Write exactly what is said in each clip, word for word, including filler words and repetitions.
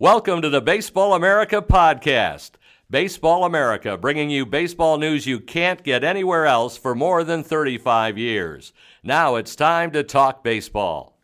Welcome to the Baseball America podcast. Baseball America, bringing you baseball news you can't get anywhere else for more than thirty-five years. Now it's time to talk baseball.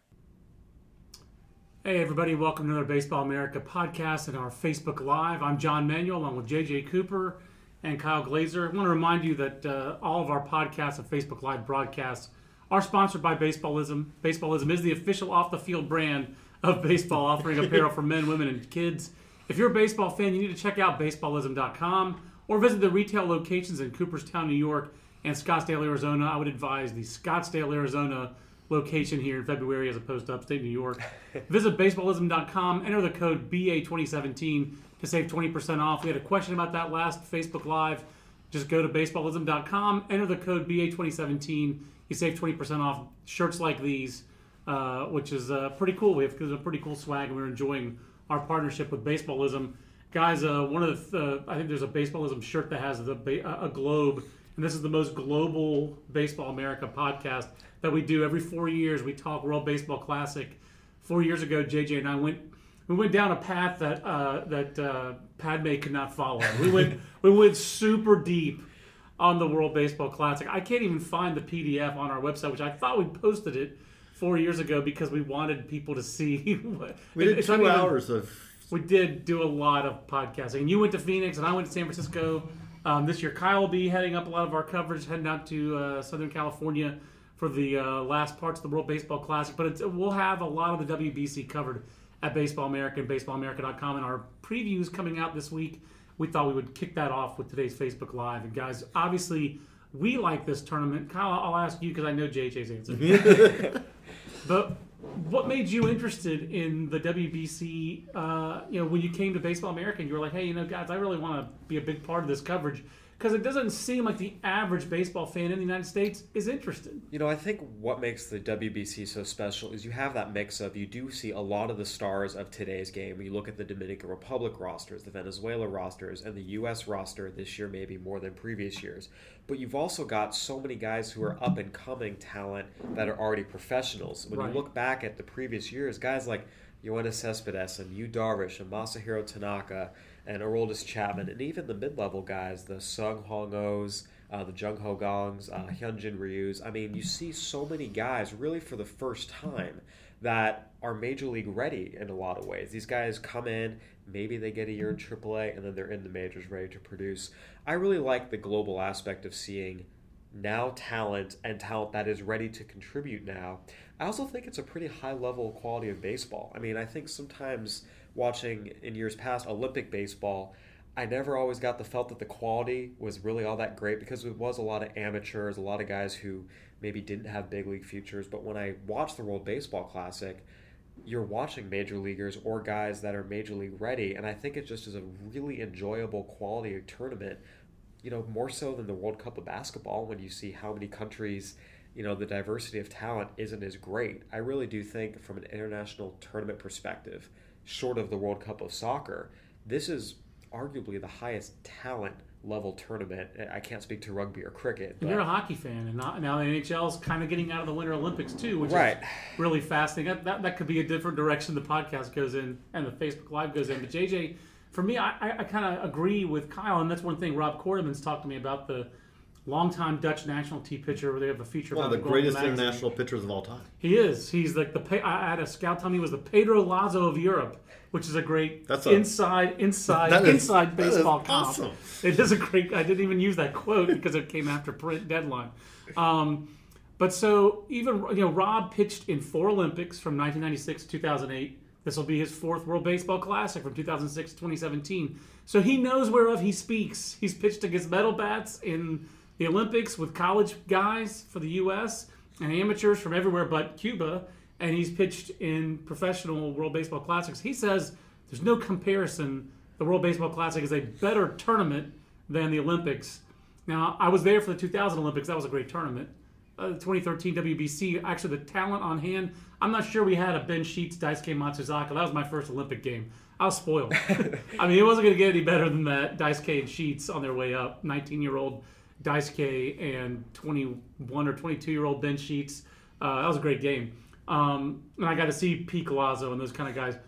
Hey everybody, welcome to another Baseball America podcast and our Facebook Live. I'm John Manuel along with J J Cooper and Kyle Glazer. I want to remind you that uh, all of our podcasts and Facebook Live broadcasts are sponsored by Baseballism. Baseballism is the official off-the-field brand of baseball, offering apparel for men, women, and kids. If you're a baseball fan, you need to check out baseballism dot com or visit the retail locations in Cooperstown, New York, and Scottsdale, Arizona. I would advise the Scottsdale, Arizona location here in February as opposed to upstate New York. Visit baseballism dot com, enter the code B A twenty seventeen to save twenty percent off. We had a question about that last Facebook Live. Just go to baseballism dot com, enter the code B A twenty seventeen. You save twenty percent off shirts like these. Uh, which is uh, pretty cool. We have a pretty cool swag, and we're enjoying our partnership with Baseballism. Guys, uh, one of the, uh, I think there's a Baseballism shirt that has the ba- a globe, and this is the most global Baseball America podcast that we do every four years. We talk World Baseball Classic. Four years ago, J J and I went we went down a path that uh, that uh, Padme could not follow. We went we went super deep on the World Baseball Classic. I can't even find the P D F on our website, which I thought we posted it four years ago because we wanted people to see. What, we did two even, hours of... We did do a lot of podcasting. And you went to Phoenix, and I went to San Francisco. Um, this year, Kyle will be heading up a lot of our coverage, heading out to uh, Southern California for the uh, last parts of the World Baseball Classic. But it's, we'll have a lot of the W B C covered at Baseball America and baseball america dot com. And our previews coming out this week, we thought we would kick that off with today's Facebook Live. And guys, obviously, we like this tournament. Kyle, I'll ask you because I know J J's answer. But what made you interested in the W B C, uh, you know, when you came to Baseball America and you were like, hey, you know, guys, I really want to be a big part of this coverage? Because it doesn't seem like the average baseball fan in the United States is interested. You know, I think what makes the W B C so special is you have that mix of, you do see a lot of the stars of today's game. When you look at the Dominican Republic rosters, the Venezuela rosters, and the U S roster this year maybe more than previous years. But you've also got so many guys who are up-and-coming talent that are already professionals. When right. you look back at the previous years, guys like Yoenis Cespedes and Yu Darvish and Masahiro Tanaka and Aroldis Chapman, and even the mid-level guys, the Sung Hong Ohs, uh, the Jung Ho Gongs, uh, Hyunjin Ryus. I mean, you see so many guys really for the first time that are major league ready in a lot of ways. These guys come in, maybe they get a year in triple A, and then they're in the majors ready to produce. I really like the global aspect of seeing now talent and talent that is ready to contribute now. I also think it's a pretty high level quality of baseball. I mean, I think sometimes watching in years past Olympic baseball, I never always got the felt that the quality was really all that great because it was a lot of amateurs, a lot of guys who maybe didn't have big league futures. But when I watch the World Baseball Classic, you're watching major leaguers or guys that are major league ready, and I think it just is a really enjoyable quality of tournament, you know, more so than the World Cup of basketball when you see how many countries, you know, the diversity of talent isn't as great. I really do think from an international tournament perspective, short of the World Cup of soccer, this is arguably the highest talent level tournament. I can't speak to rugby or cricket. But you're a hockey fan, and now, now the N H L is kind of getting out of the Winter Olympics too, which right. is really fascinating. That, that that could be a different direction the podcast goes in and the Facebook Live goes in. But J J, for me, I, I, I kind of agree with Kyle, and that's one thing Rob Quarterman's talked to me about, the longtime Dutch national team pitcher, where they have a feature one about of the greatest international pitchers of all time. He is. He's like the. I had a scout tell me he was the Pedro Lazo of Europe, which is a great That's a, inside inside that is, inside baseball that is comp. awesome. It is a great. I didn't even use that quote because it came after print deadline. Um, but so even you know Rob pitched in four Olympics from nineteen ninety-six to two thousand eight. This will be his fourth World Baseball Classic from two thousand six to twenty seventeen. So he knows whereof he speaks. He's pitched against metal bats in the Olympics with college guys for the U S and amateurs from everywhere but Cuba, and he's pitched in professional World Baseball Classics. He says there's no comparison. The World Baseball Classic is a better tournament than the Olympics. Now, I was there for the two thousand Olympics. That was a great tournament. Uh, the twenty thirteen W B C, actually the talent on hand, I'm not sure we had a Ben Sheets, Daisuke Matsuzaka. That was my first Olympic game. I was spoiled. I mean, it wasn't going to get any better than that. Daisuke and Sheets on their way up. nineteen-year-old Daisuke and twenty-one or twenty-two-year-old Ben Sheets. Uh, that was a great game. Um, and I got to see Pete Galazo and those kind of guys.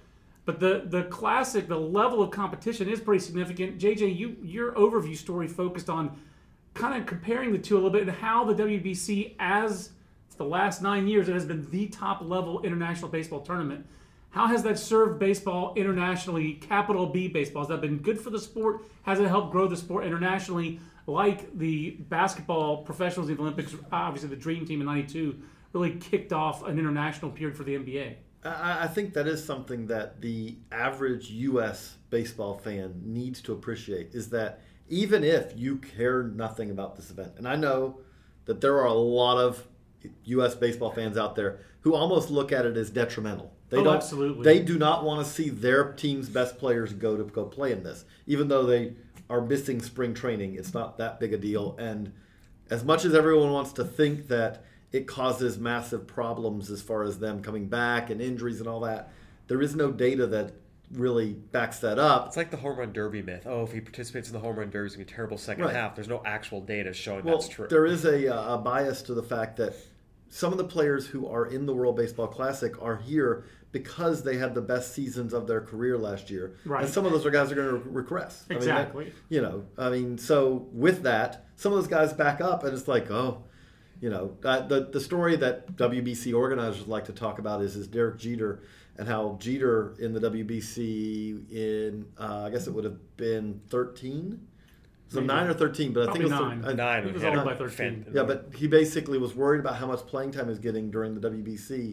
But the the classic, the level of competition is pretty significant. J J, you your overview story focused on kind of comparing the two a little bit and how the W B C, as the last nine years, it has been the top level international baseball tournament. How has that served baseball internationally, capital B baseball? Has that been good for the sport? Has it helped grow the sport internationally, like the basketball professionals in the Olympics, obviously the Dream Team in ninety-two, really kicked off an international period for the N B A? I, I think that is something that the average U S baseball fan needs to appreciate, is that even if you care nothing about this event, and I know that there are a lot of U S baseball fans out there who almost look at it as detrimental. They oh, don't, absolutely. They do not want to see their team's best players go to go play in this. Even though they are missing spring training, it's not that big a deal. And as much as everyone wants to think that it causes massive problems as far as them coming back and injuries and all that, there is no data that really backs that up. It's like the home run derby myth. Oh, if he participates in the home run derby, it's going to be a terrible second Right. half. There's no actual data showing Well, that's true. there is a, a bias to the fact that some of the players who are in the World Baseball Classic are here because they had the best seasons of their career last year. Right. And some of those are guys are going to regress. Exactly. I mean, that, you know, I mean, so with that, some of those guys back up and it's like, oh, you know, uh, the, the story that W B C organizers like to talk about is, is Derek Jeter and how Jeter in the W B C in, uh, I guess it would have been thirteen? So Maybe. nine or thirteen, but I Probably think it was nine. uh, Nine. He was had only a by thirteen. fan- yeah, but he basically was worried about how much playing time he was getting during the W B C,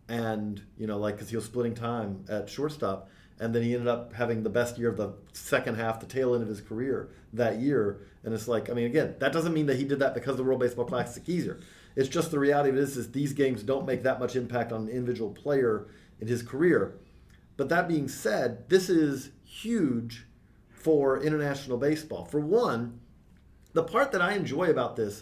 and you know, like because he was splitting time at shortstop, and then he ended up having the best year of the second half, the tail end of his career that year. And it's like, I mean, again, that doesn't mean that he did that because the World Baseball Classic is easier. It's just the reality of it is, is these games don't make that much impact on an individual player in his career. But that being said, this is huge for international baseball. For one, the part that I enjoy about this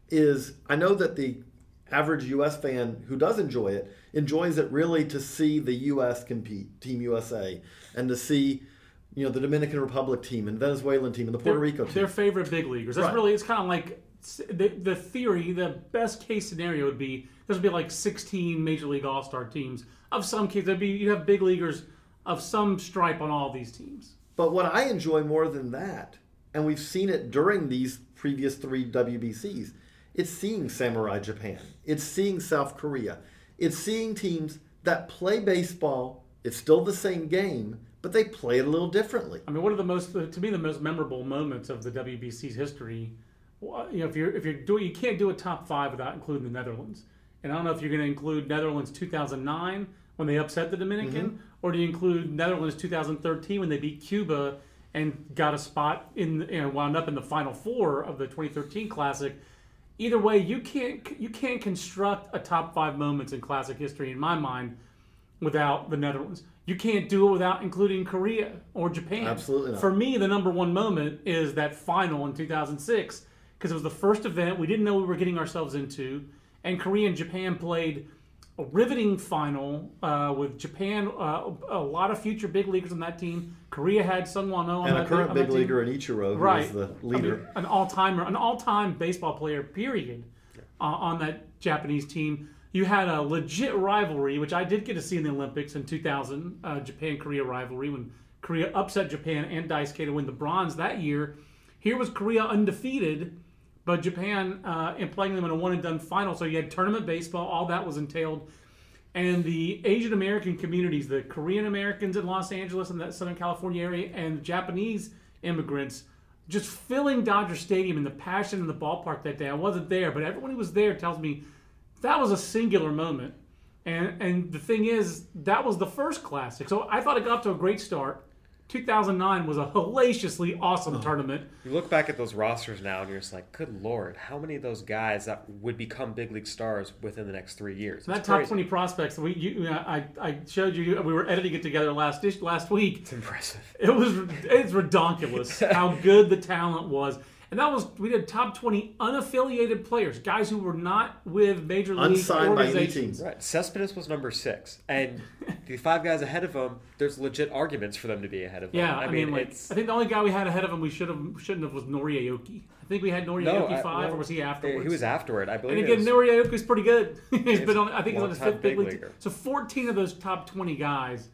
is I know that the average U S fan who does enjoy it enjoys it really to see the U S compete, Team U S A, and to see, you know, the Dominican Republic team and Venezuelan team and the Puerto Their- Rico team. Their favorite big leaguers. That's Right. really, it's kind of like the, the theory, the best case scenario would be there's would be like sixteen Major League All-Star teams. Of some kids, there'd be, you'd have big leaguers of some stripe on all these teams. But what I enjoy more than that, and we've seen it during these previous three W B Cs, it's seeing Samurai Japan. It's seeing South Korea. It's seeing teams that play baseball. It's still the same game, but they play it a little differently. I mean, one of the most, to me, the most memorable moments of the W B C's history, well, you know, if you're if you're doing, you can't do a top five without including the Netherlands. And I don't know if you're going to include Netherlands two thousand nine when they upset the Dominican, mm-hmm. or do you include Netherlands two thousand thirteen when they beat Cuba and got a spot in, you know, wound up in the Final Four of the twenty thirteen Classic. Either way, you can't you can't construct a top five moments in Classic history, in my mind, without the Netherlands. You can't do it without including Korea or Japan. Absolutely not. For me, the number one moment is that final in two thousand six, because it was the first event we didn't know we were getting ourselves into, and Korea and Japan played a riveting final uh, with Japan, uh, a lot of future big leaguers on that team. Korea had Sung Won-oh on and that, a current on big that team. leaguer in Ichiro, who Right. is the I leader. mean, an all-timer, an all-time baseball player, period, uh, on that Japanese team. You had a legit rivalry, which I did get to see in the Olympics in two thousand, uh, Japan-Korea rivalry, when Korea upset Japan and Daisuke to win the bronze that year. Here was Korea undefeated, but Japan uh, and playing them in a one-and-done final. So you had tournament baseball, all that was entailed. And the Asian American communities, the Korean Americans in Los Angeles and that Southern California area, and Japanese immigrants, just filling Dodger Stadium and the passion in the ballpark that day. I wasn't there, but everyone who was there tells me that was a singular moment. And and the thing is, that was the first Classic. So I thought it got off to a great start. two thousand nine was a hellaciously awesome Oh. tournament. You look back at those rosters now, and you're just like, good Lord, how many of those guys that would become big league stars within the next three years? That It's top crazy. twenty prospects, we you, I I showed you. We were editing it together last last week. It's impressive. It was it's redonkulous how good the talent was, and that was we did top twenty unaffiliated players, guys who were not with major league Unsigned by any organizations. team. Right. Cespedes was number six. And the five guys ahead of him, there's legit arguments for them to be ahead of him. Yeah, I, I, mean, mean, like, it's... I think the only guy we had ahead of him we should have shouldn't have was Nori Aoki. I think we had Nori No, Aoki I- five, well, or was he afterwards? He was afterward, I believe. And it again, was- Nori Aoki's pretty good. he's been on. I think he's on his long-time fifth big big league. leaguer. So fourteen of those top twenty guys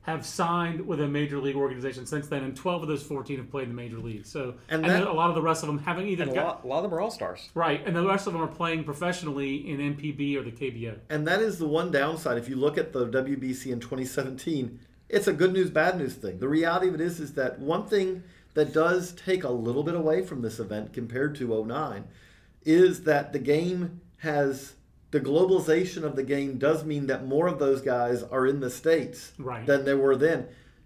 have signed with a major league organization since then, and twelve of those fourteen have played in the major leagues. So, And and, that- a lot of the rest of them haven't either. And a got, lot, a lot of them are all-stars. right, and the rest of them are playing professionally in N P B or the K B O. And that is the one downside. If you look at the W B C in twenty seventeen, it's a good news, bad news thing. The reality of it is, is that one thing that does take a little bit away from this event compared to oh nine is that the game has, the globalization of the game does mean that more of those guys are in the States Right. than there were then.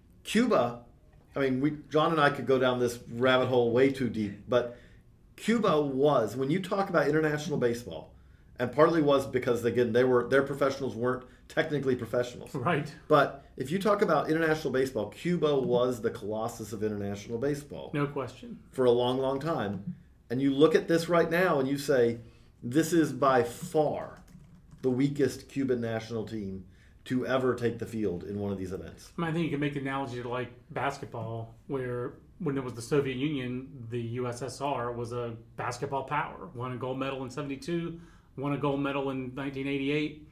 Cuba, I mean, we, John and I could go down this rabbit hole way too deep, but Cuba was, when you talk about international baseball, and partly was because, again, they were their professionals weren't technically professionals. Right. But if you talk about international baseball, Cuba was the colossus of international baseball No question. for a long, long time. And you look at this right now and you say, this is by far the weakest Cuban national team to ever take the field in one of these events. I, mean, I think you can make the analogy to like basketball, where when it was the Soviet Union, the U S S R was a basketball power. Won a gold medal in seventy-two, won a gold medal in nineteen eighty-eight.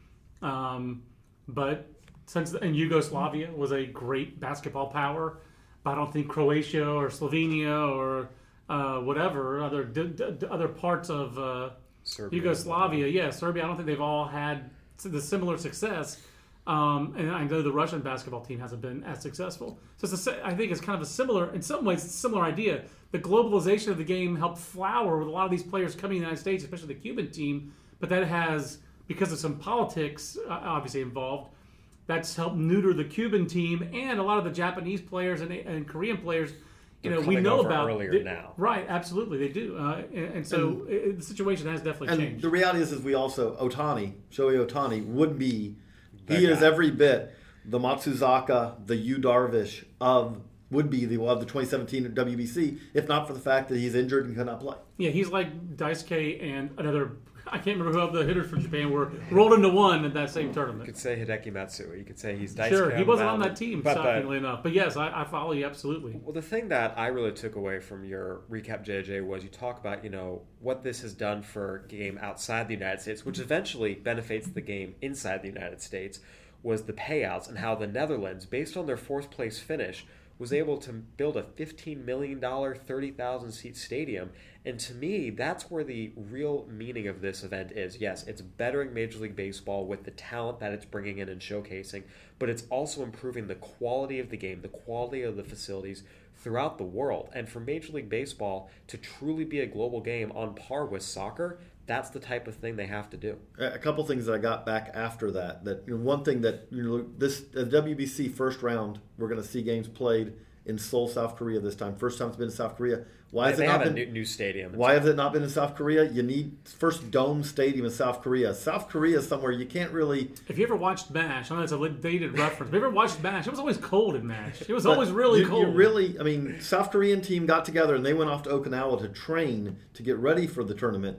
Um, but since and Yugoslavia was a great basketball power, but I don't think Croatia or Slovenia or uh, whatever other d- d- other parts of uh, Serbia. Yugoslavia, yeah, Serbia. I don't think they've all had the similar success. Um, and I know the Russian basketball team hasn't been as successful. So it's a, I think it's kind of a similar, in some ways, it's a similar idea. The globalization of the game helped flower with a lot of these players coming to the United States, especially the Cuban team. But that has, because of some politics uh, obviously involved, that's helped neuter the Cuban team and a lot of the Japanese players and, and Korean players. You They're know, we coming know over about earlier they- now. Right? Absolutely, they do. Uh, and, and so it, the situation has definitely And changed. the reality is, is we also, Otani, Shohei Otani, would be, That he is guy. every bit the Matsuzaka, the Yu Darvish of, would be the of the twenty seventeen W B C, if not for the fact that he's injured and cannot play. Yeah, he's like Daisuke and another. I can't remember who the hitters from Japan were rolled into one at that same You tournament. could say Hideki Matsui. You could say he's Daisuke Sure, he the wasn't on mound. that team, But, but shockingly enough. But yes, I, I follow you absolutely. Well, the thing that I really took away from your recap, J J, was you talk about, you know, what this has done for game outside the United States, which eventually benefits the game inside the United States, was the payouts and how the Netherlands, based on their fourth place finish, was able to build a fifteen million dollars, thirty thousand seat stadium. And to me, that's where the real meaning of this event is. Yes, it's bettering Major League Baseball with the talent that it's bringing in and showcasing, but it's also improving the quality of the game, the quality of the facilities throughout the world. And for Major League Baseball to truly be a global game on par with soccer, that's the type of thing they have to do. A couple things that I got back after that. That you know, one thing that you know, this the W B C first round, we're going to see games played in Seoul, South Korea this time. First time it's been in South Korea. Why has they it not have been? a new, new stadium. Why has it not been in South Korea? You need first dome stadium in South Korea. South Korea is somewhere you can't really. If you ever watched MASH, I know that's a dated reference. If you ever watched MASH, it was always cold in MASH. It was but always really you, cold. You really, I mean, South Korean team got together and they went off to Okinawa to train to get ready for the tournament.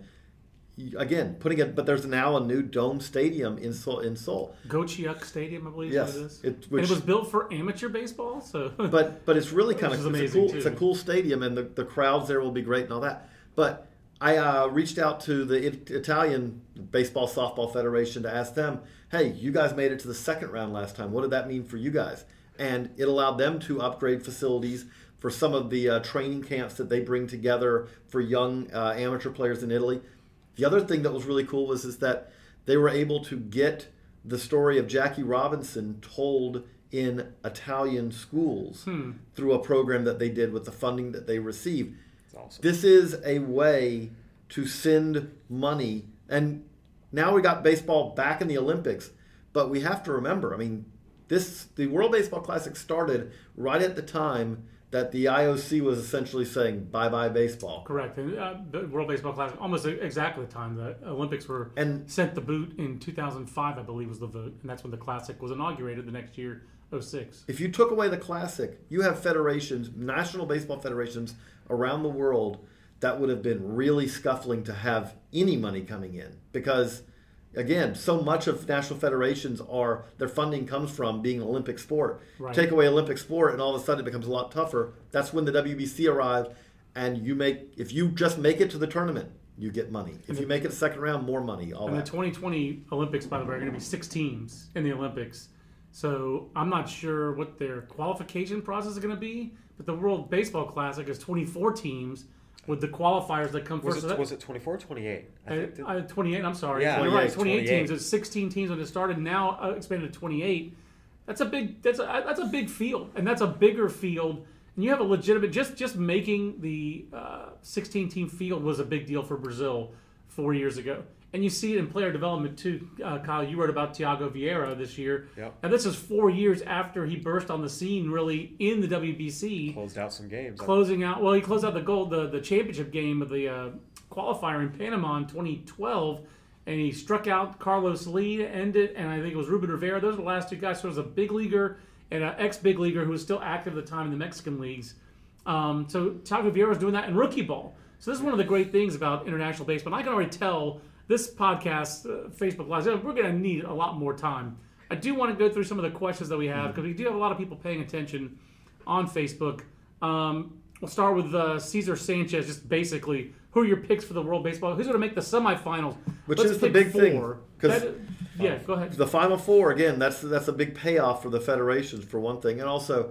Again, putting it, but there's now a new dome stadium in Seoul. In Seoul. Gocheok Stadium, I believe Yes, is what it is. it- and which- it was built for amateur baseball, so but but it's really kind Which of is it's a amazing, cool too. it's a cool stadium and the, the crowds there will be great and all that. But I uh, reached out to the it- Italian Baseball Softball Federation to ask them, hey, you guys made it to the second round last time. What did that mean for you guys? And it allowed them to upgrade facilities for some of the uh, training camps that they bring together for young uh, amateur players in Italy. The other thing that was really cool was is that they were able to get the story of Jackie Robinson told in Italian schools Hmm. through a program that they did with the funding that they received. It's awesome. This is a way to send money. And now we got baseball back in the Olympics. But we have to remember, I mean, this the World Baseball Classic started right at the time that the I O C was essentially saying bye-bye baseball. correct. And uh, the World Baseball Classic, almost exactly the time the Olympics were And sent the boot in two thousand five, I believe was the vote, and that's when the Classic was inaugurated the next year, oh six. if you took away the Classic, you have federations, national baseball federations around the world that would have been really scuffling to have any money coming in. Because, again, so much of national federations are, their funding comes from being an Olympic sport. Right. Take away Olympic sport and all of a sudden it becomes a lot tougher. That's when the W B C arrived and you make, if you just make it to the tournament, you get money. If you make it a second round, more money. All And the that. twenty twenty Olympics, by the way, are going to be six teams in the Olympics. So I'm not sure what their qualification process is going to be, but the World Baseball Classic is twenty-four teams with the qualifiers that come Was first. it, So that, was it twenty-four or twenty-eight? I uh, think that- uh, twenty-eight, I'm sorry. Yeah, You're right, twenty-eight, twenty-eight, twenty-eight. teams. It's sixteen teams when it started, now uh, expanded to twenty-eight. That's a big that's a, that's a big field, and that's a bigger field. And you have a legitimate, just just making the sixteen-team field was a big deal for Brazil four years ago. And you see it in player development too. Uh, Kyle, you wrote about Thiago Vieira this year. Yep. And this is four years after he burst on the scene really in the W B C. Closed out some games. Closing out, well, he closed out the gold, the, the championship game of the uh, qualifier in Panama in twenty twelve. And he struck out Carlos Lee to end it, and I think it was Ruben Rivera. Those are the last two guys. So it was a big leaguer and an ex-big leaguer who was still active at the time in the Mexican leagues. Um, so Thiago Vieira was doing that in rookie ball. So this is one of the great things about international baseball. And I can already tell this podcast, uh, Facebook Live, we're going to need a lot more time. I do want to go through some of the questions that we have because we do have a lot of people paying attention on Facebook. Um, we'll start with uh, Cesar Sanchez, just basically, who are your picks for the World Baseball? Who's going to make the semifinals? Which Let's is the pick big thing, four. 'cause- That- yeah, go ahead. The Final Four, again, that's that's a big payoff for the federations for one thing. And also,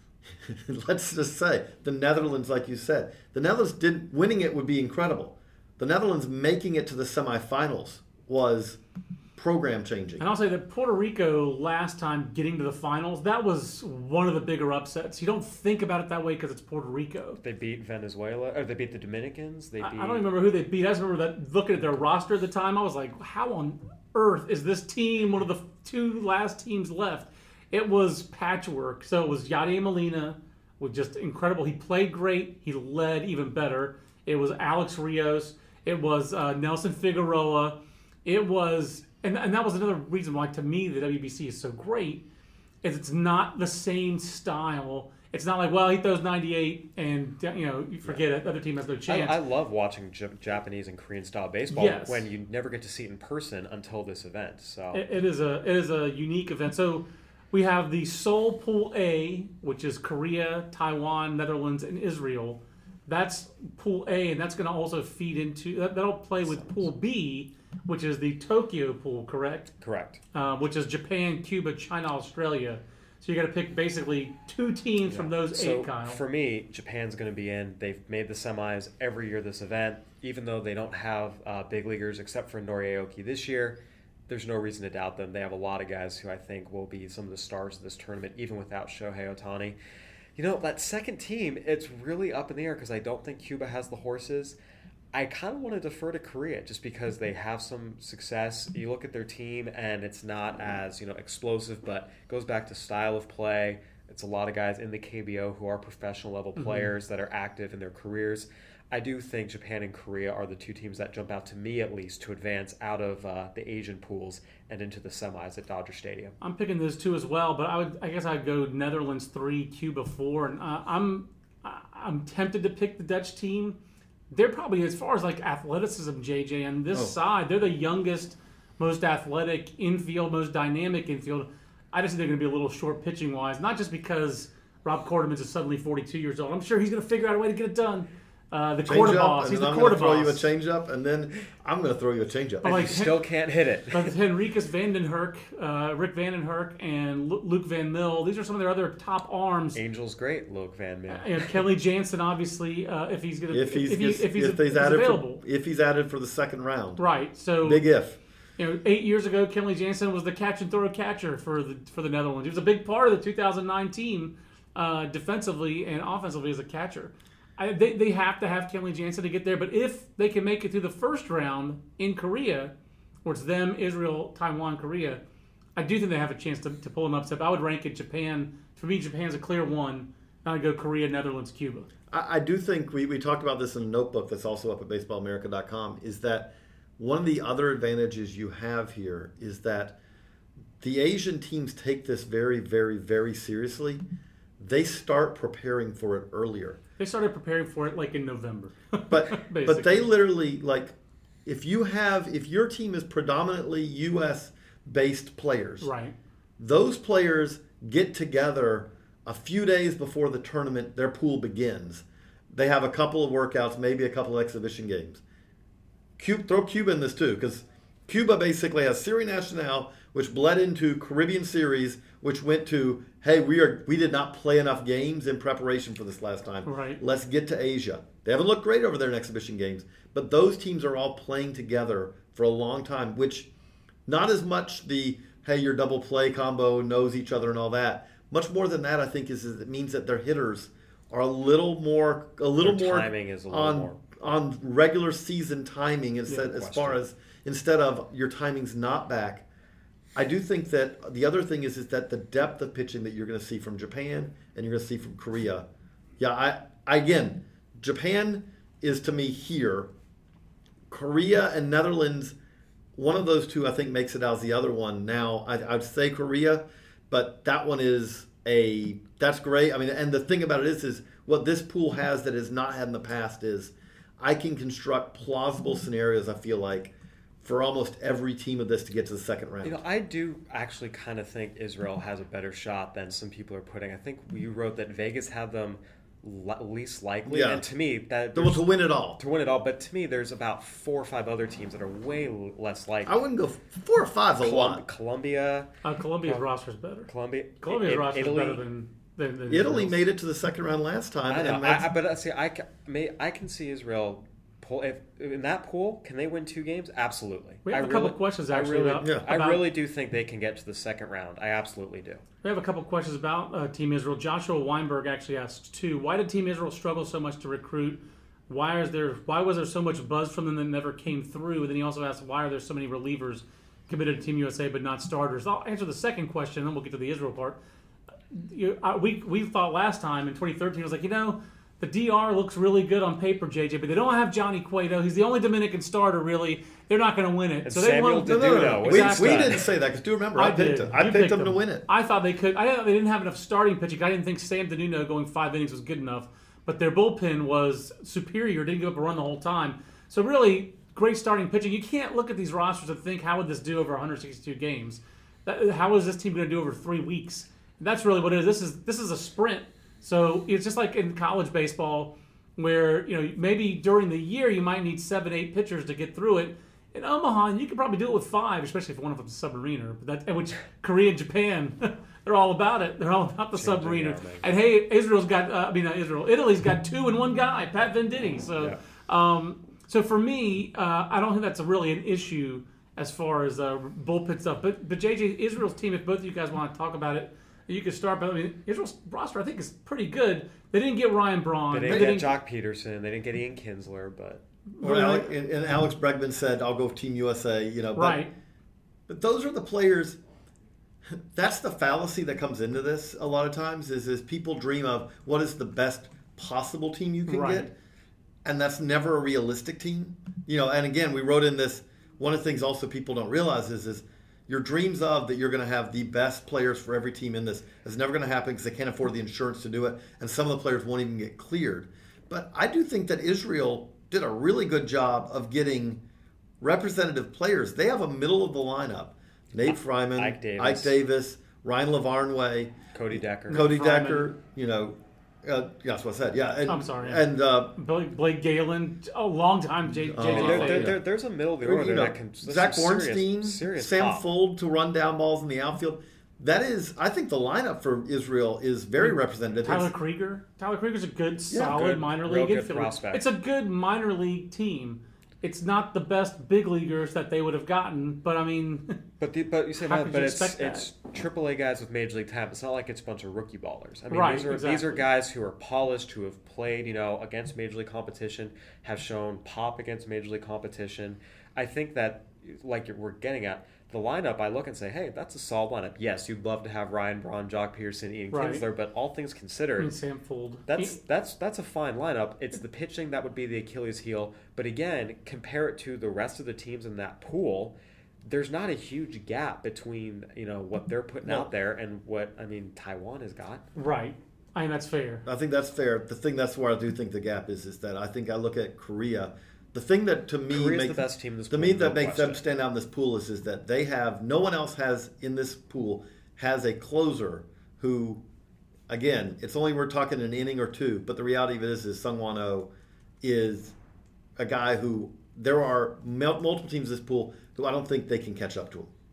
let's just say, the Netherlands, like you said, the Netherlands didn't, winning it would be incredible. The Netherlands making it to the semifinals was program changing. And I'll say that Puerto Rico last time getting to the finals, that was one of the bigger upsets. You don't think about it that way because it's Puerto Rico. They beat Venezuela, or they beat the Dominicans. They beat. I, I don't remember who they beat. I just remember that looking at their roster at the time, I was like, how on earth is this team one of the two last teams left? It was patchwork. So it was Yadier Molina, was just incredible. He played great. He led even better. It was Alex Rios. It was uh, Nelson Figueroa. It was, and, and that was another reason why, to me, the W B C is so great, is it's not the same style. It's not like, well, he throws ninety-eight and, you know, you forget it. The other team has no I, chance. I love watching J- Japanese and Korean style baseball Yes. when you never get to see it in person until this event. So It, it is a it is a unique event. So we have the Seoul Pool A, which is Korea, Taiwan, Netherlands, and Israel. That's Pool A, and that's going to also feed into that, that'll play with Pool B, which is the Tokyo Pool, correct? correct. Uh, which is Japan, Cuba, China, Australia. So you got to pick basically two teams from those So eight, Kyle. for me, Japan's going to be in. They've made the semis every year this event, even though they don't have uh, big leaguers except for Noriaoki this year. There's no reason to doubt them. They have a lot of guys who I think will be some of the stars of this tournament, even without Shohei Ohtani. You know, that second team, it's really up in the air because I don't think Cuba has the horses. I kind of want to defer to Korea just because they have some success. You look at their team and it's not as, you know, explosive, but it goes back to style of play. It's a lot of guys in the K B O who are professional level players mm-hmm. that are active in their careers. I do think Japan and Korea are the two teams that jump out to me, at least, to advance out of uh, the Asian pools and into the semis at Dodger Stadium. I'm picking those two as well, but I would, I guess I'd go Netherlands three, Cuba four, and uh, I'm, I'm tempted to pick the Dutch team. They're probably, as far as like athleticism, J J, on this oh. side, they're the youngest, most athletic infield, most dynamic infield. I just think they're going to be a little short pitching wise, not just because Rob Quarterman's is suddenly forty-two years old. I'm sure he's going to figure out a way to get it done. Uh, the quarter boss. He's the I'm quarter going to throw boss. you a changeup, and then I'm going to throw you a changeup. But like, You still can't hit it. But Henrikus Vandenherk, uh, Rick Vandenherk, and Lu- Luke Van Mill, these are some of their other top arms. Angel's great, Luke Van Mill. And Kelly Jansen, obviously, uh, if he's going to if he's if, he, if, if he's, if he's if added available, for, if he's added for the second round, right? So big if. You know, eight years ago, Kelly Jansen was the catch and throw catcher for the for the Netherlands. He was a big part of the two thousand nine team, uh, defensively and offensively as a catcher. I, they, they have to have Kelly Jansen to get there, but if they can make it through the first round in Korea, where it's them, Israel, Taiwan, Korea, I do think they have a chance to, to pull an upset. I would rank it Japan. For me, Japan's a clear one. I would go Korea, Netherlands, Cuba. I, I do think we, we talked about this in a notebook that's also up at baseball america dot com, is that one of the other advantages you have here is that the Asian teams take this very, very, very seriously. They start preparing for it earlier. They started preparing for it like in November. But but they literally, like, if you have if your team is predominantly U S based players, right? Those players get together a few days before the tournament, their pool begins. They have a couple of workouts, maybe a couple of exhibition games. Cuba, throw Cuba in this too, because Cuba basically has Serie Nacional, which bled into Caribbean Series, which went to, hey, we are we did not play enough games in preparation for this last time. Right. Let's get to Asia. They haven't looked great over there in exhibition games, but those teams are all playing together for a long time, which not as much the, hey, your double play combo knows each other and all that. Much more than that, I think, is, is it means that their hitters are a little more, a little Their more timing is a little on more. on regular season timing instead, Yeah, as far as instead of your timing's not back. I do think that the other thing is is that the depth of pitching that you're going to see from Japan and you're going to see from Korea. Yeah, I, I again, Japan is to me here. Korea and Netherlands, one of those two I think makes it out as the other one. Now I, I'd say Korea, but that one is a that's great. I mean, and the thing about it is is what this pool has that has not had in the past is I can construct plausible scenarios. I feel like for almost every team of this to get to the second round. You know, I do actually kind of think Israel has a better shot than some people are putting. I think you wrote that Vegas had them le- least likely, Yeah. and to me that To, to win it all. to win it all. But to me, there's about four or five other teams that are way l- less likely. I wouldn't go four or five a Colum- lot. Colombia, Uh, Colombia's Um, roster is better. Colombia, Colombia's I- roster is Italy. better than, than, than Italy Israel's. made it to the second round last time, I know, and I, that's, I, but I see, I can, may, I can see Israel pull if in that pool. Can they win two games? Absolutely. We have I a couple really- questions, I actually, really, about- Yeah. I about- really do think they can get to the second round. I absolutely do. We have a couple questions about uh, Team Israel. Joshua Weinberg actually asks too. Why did Team Israel struggle so much to recruit? Why is there? Why was there so much buzz from them that never came through? And then he also asked, why are there so many relievers committed to Team U S A but not starters? I'll answer the second question, then we'll get to the Israel part. You, uh, we we thought last time in twenty thirteen, it was like, you know, the D R looks really good on paper, J J, but they don't have Johnny Cueto. He's the only Dominican starter, really. They're not going to win it. And so they Samuel won. no, no, no, no. Diduno, We, exactly. we didn't say that because do remember I, I picked did. them. I You picked them to win it. I thought they could. I they didn't have enough starting pitching. I didn't think Sam Dinuno going five innings was good enough. But their bullpen was superior. Didn't give up a run the whole time. So really, great starting pitching. You can't look at these rosters and think, how would this do over one hundred sixty-two games? That, how is this team going to do over three weeks? And that's really what it is. This is this is a sprint. So it's just like in college baseball, where you know maybe during the year you might need seven, eight pitchers to get through it. In Omaha, you could probably do it with five, especially if one of them's a submariner. But that, which Korea and Japan, they're all about it. They're all about the Changing submariner. the army. And hey, Israel's got, uh, I mean, not Israel, Italy's got two in one guy, Pat Venditti. So, Yeah. um, so for me, uh, I don't think that's a really an issue as far as uh, bullpen stuff. But, but J J, Israel's team, if both of you guys want to talk about it, you can start. But I mean, Israel's roster, I think, is pretty good. They didn't get Ryan Braun. They didn't get Jock Peterson. They didn't get Ian Kinsler, but Or Alex, and, and Alex Bregman said, "I'll go with Team U S A." You know, but, Right. But those are the players. That's the fallacy that comes into this a lot of times. Is is people dream of what is the best possible team you can Right. get, and that's never a realistic team. You know, and again, we wrote in this. One of the things also people don't realize is is your dreams of that you're going to have the best players for every team in this is never going to happen because they can't afford the insurance to do it, and some of the players won't even get cleared. But I do think that Israel did a really good job of getting representative players. They have a middle of the lineup: Nate Fryman, Ike Davis. Ike Davis, Ryan Lavarnway, Cody Decker. Cody Fryman. Decker. You know, uh, that's what I said. Yeah, and, I'm sorry. And uh, Blake, Blake Galen, a long time J J. Oh, There, J J there, yeah. there, there- there's a middle of the order you know, that can. there's Zach some serious- Bornstein, serious Sam pop. Fuld to run down balls in the outfield. That is, I think the lineup for Israel is very representative. Tyler It's- Krieger. Tyler Krieger's a good, solid good, minor real league good infielder. prospect. It's a good minor league team. It's not the best big leaguers that they would have gotten, but I mean, But the, but you say How that, could but you it's expect that? it's triple A guys with major league talent. It's not like it's a bunch of rookie ballers. I mean, Right, these are these are exactly. guys who are polished, who have played, you know, against major league competition, have shown pop against major league competition. I think that, like we're getting at, the lineup, I look and say, hey, that's a solid lineup. Yes, you'd love to have Ryan Braun, Jock Peterson, Ian Right. Kinsler, but all things I considered, mean Sam Fuld. That's He- that's that's a fine lineup. It's the pitching that would be the Achilles heel. But again, compare it to the rest of the teams in that pool. There's not a huge gap between you know what they're putting No. out there and what I mean Taiwan has got. right. I mean that's fair. I think that's fair. The thing that's where I do think the gap is is that I think I look at Korea. The thing that to me Korea's makes the best team in this to pool, me no that makes them question. stand out in this pool is is that they have no one else has in this pool has a closer who, again, it's only we're talking an inning or two, but the reality of it is is Sungwon Oh is a guy who there are mul- multiple teams in this pool who I don't think they can catch up to him.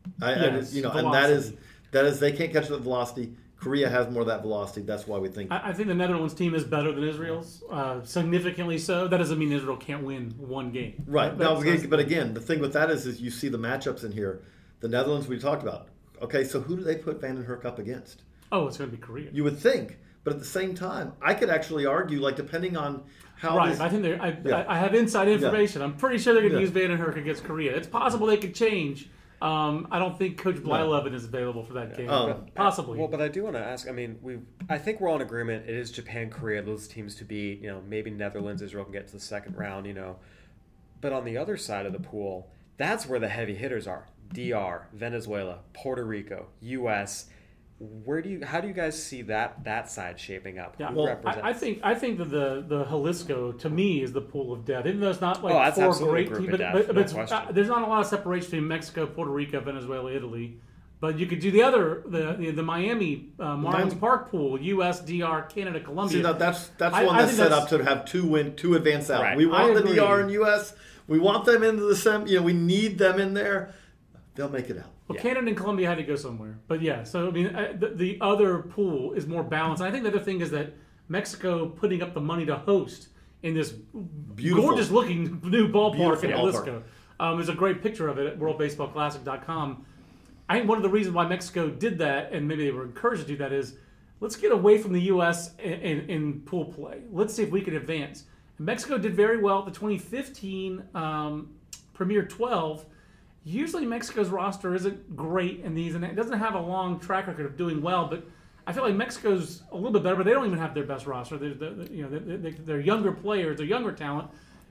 I, Yes, I just, you know, and that is that is they can't catch the velocity. Korea has more of that velocity. That's why we think. I, I think the Netherlands team is better than Israel's, uh, significantly so. That doesn't mean Israel can't win one game. Right. That, No, that's, but again, the thing with that is, is you see the matchups in here. The Netherlands we talked about. Okay, so who do they put Van den Hurk up against? oh, it's going to be Korea. You would think, but at the same time, I could actually argue, like depending on how. Right. These, I think they're, I, Yeah. I, I have inside information. I'm pretty sure they're going to Yeah. use Van den Hurk against Korea. It's possible they could change. Um, I don't think Coach Blyleven is available for that game. Um, but possibly. Well, but I do want to ask. I mean, we. I think we're all in agreement. It is Japan, Korea, those teams to beat. You know, maybe Netherlands, Israel can get to the second round. You know, but on the other side of the pool, that's where the heavy hitters are: D R, Venezuela, Puerto Rico, U S Where do you? How do you guys see that that side shaping up? Yeah, Who well, represents? I, I think I think that the the Jalisco to me is the pool of death. Even though it's not like Oh, that's four absolutely great a group teams, of but, death, but, but no it's, question. uh, there's not a lot of separation between Mexico, Puerto Rico, Venezuela, Italy. But you could do the other the the, the Miami uh, Marlins Miami- Park pool: U S, D R, Canada, Colombia. See, that, that's that's I- one I that's think set that's- up to have two win, two advance out. Right. We want I the agree. D R and U S. We want them into the sem. You know, we need them in there. They'll make it out. Well, Yeah. Canada and Colombia had to go somewhere. But yeah, so I mean, uh, the, the other pool is more balanced. And I think the other thing is that Mexico putting up the money to host in this Beautiful. gorgeous-looking new ballpark Beautiful in ballpark. Jalisco. Um, there's a great picture of it at world baseball classic dot com. I think one of the reasons why Mexico did that, and maybe they were encouraged to do that, is let's get away from the U S in, in, in pool play. Let's see if we can advance. And Mexico did very well at the twenty fifteen um, Premier twelve. Usually Mexico's roster isn't great in these, and it doesn't have a long track record of doing well. But I feel like Mexico's a little bit better, but they don't even have their best roster. They're, they're you know, they're, they're, they're younger players, they're younger talent.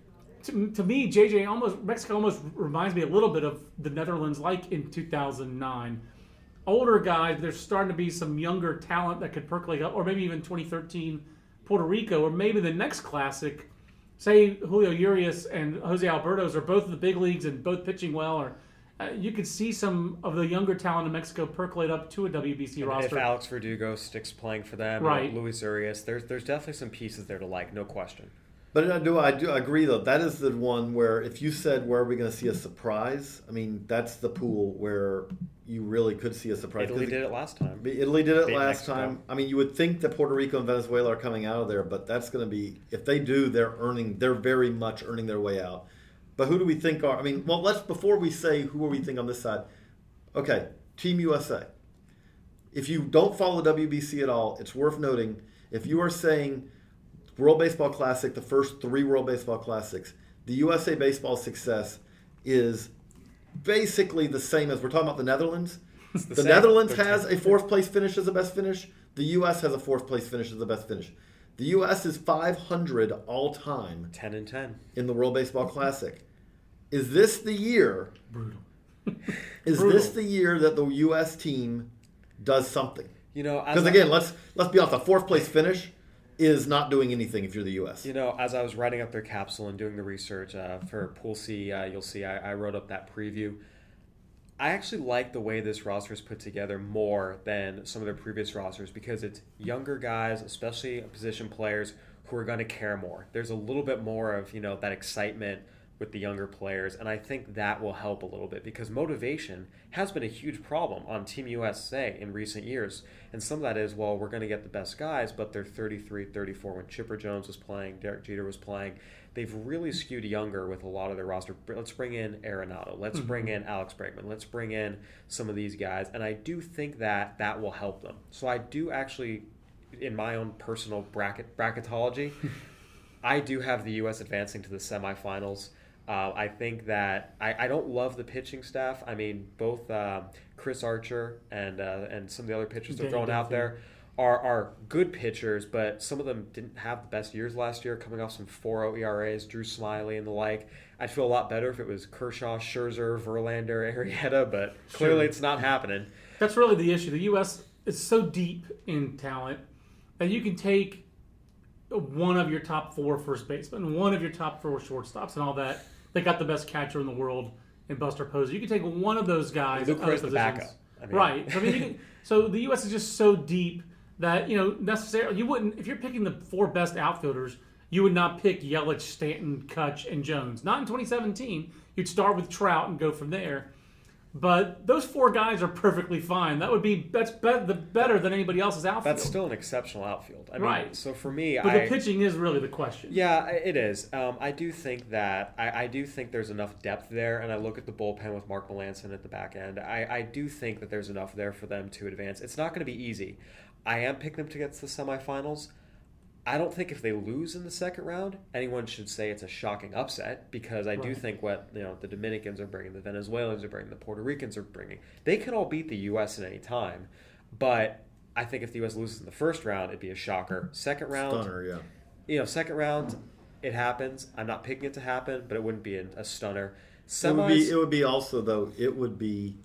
To, to me, J J almost Mexico almost reminds me a little bit of the Netherlands, like in two thousand nine. Older guys, there's starting to be some younger talent that could percolate up, or maybe even twenty thirteen Puerto Rico, or maybe the next classic. Say Julio Urias and Jose Alberto's are both in the big leagues and both pitching well, or uh, you could see some of the younger talent in Mexico percolate up to a W B C And roster. if Alex Verdugo sticks playing for them, Right. you know, Luis Urias, there's there's definitely some pieces there to like, no question. But I do I do agree though. That is the one where if you said where are we going to see a surprise, I mean that's the pool where you really could see a surprise. Italy 'Cause did it last time. Italy did it Beat last Mexico. time. I mean, you would think that Puerto Rico and Venezuela are coming out of there, but that's going to be if they do, they're earning. They're very much earning their way out. But who do we think are? I mean, well, let's before we say who are we think on this side. Okay, Team U S A. If you don't follow W B C at all, it's worth noting if you are saying World Baseball Classic, the first three World Baseball Classics, the U S A baseball success is basically the same as we're talking about the Netherlands. the The, same. Netherlands They're has ten. a fourth place finish as the best finish. The U S has a fourth place finish as the best finish. The U S is five hundred all time ten and ten. in the World Baseball Classic. Is this the year? Brutal. Is Brutal. this the year that the U S team does something? You know, as Because I- again, let's let's be honest. A fourth place finish is not doing anything if you're the U S. You know, as I was writing up their capsule and doing the research uh, for Pool C, uh, you'll see I, I wrote up that preview. I actually like the way this roster is put together more than some of their previous rosters because it's younger guys, especially position players, who are going to care more. There's a little bit more of, you know, that excitement with the younger players, and I think that will help a little bit because motivation has been a huge problem on Team U S A in recent years. And some of that is, well, we're going to get the best guys, but they're thirty-three, thirty-four. When Chipper Jones was playing, Derek Jeter was playing, they've really skewed younger with a lot of their roster. Let's bring in Arenado. Let's Mm-hmm. bring in Alex Bregman. Let's bring in some of these guys. And I do think that that will help them. So I do actually, in my own personal bracket bracketology, I do have the U S advancing to the semifinals. Uh, I think that I, I don't love the pitching staff. I mean, both um, Chris Archer and uh, and some of the other pitchers they're Danny throwing out Duffy. there are are good pitchers, but some of them didn't have the best years last year, coming off some four point oh E R As, Drew Smiley and the like. I'd feel a lot better if it was Kershaw, Scherzer, Verlander, Arrieta, but clearly Sure. it's not happening. That's really the issue. The U S is so deep in talent that you can take one of your top four first basemen, one of your top four shortstops, and all that. They got the best catcher in the world in Buster Posey. You can take one of those guys. Lucroy's other the positions. backup. I mean- Right. I mean, you can, so the U S is just so deep that you know necessarily you wouldn't if you're picking the four best outfielders, you would not pick Yelich, Stanton, Kutch, and Jones. Not in twenty seventeen. You'd start with Trout and go from there. But those four guys are perfectly fine. That would be that's be, the better than anybody else's outfield. That's still an exceptional outfield. I mean, right. So for me, but I, the pitching is really the question. Yeah, it is. Um, I do think that I, I do think there's enough depth there, and I look at the bullpen with Mark Melancon at the back end. I, I do think that there's enough there for them to advance. It's not going to be easy. I am picking them to get to the semifinals. I don't think if they lose in the second round, anyone should say it's a shocking upset, because I right. do think what you know the Dominicans are bringing, the Venezuelans are bringing, the Puerto Ricans are bringing, they can all beat the U S at any time. But I think if the U S loses in the first round, it'd be a shocker. Second round, stunner, yeah. You know, second round, it happens. I'm not picking it to happen, but it wouldn't be a, a stunner. Semis, it would be. It would be also though. It would be